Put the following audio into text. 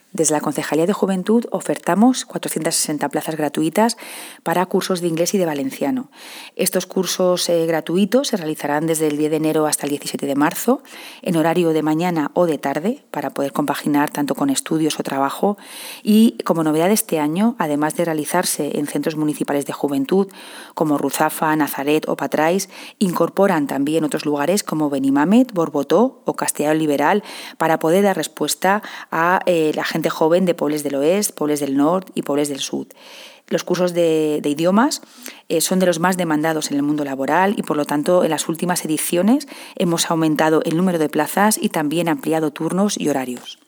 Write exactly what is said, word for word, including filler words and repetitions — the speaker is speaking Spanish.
Desde la Concejalía de Juventud ofertamos cuatrocientas sesenta plazas gratuitas para cursos de inglés y de valenciano. Estos cursos eh, gratuitos se realizarán desde el diez de enero hasta el diecisiete de marzo, en horario de mañana o de tarde, para poder compaginar tanto con estudios o trabajo. Y como novedad de este año, además de realizarse en centros municipales de juventud como Ruzafa, Nazaret o Patrais, incorporan también otros lugares como Benimamet, Borbotó o Castellar Liberal para poder dar respuesta a eh, la gente joven de Pobles del Oeste, Pobles del Norte y Pobles del Sur. Los cursos de, de idiomas eh, son de los más demandados en el mundo laboral y, por lo tanto, en las últimas ediciones hemos aumentado el número de plazas y también ampliado turnos y horarios.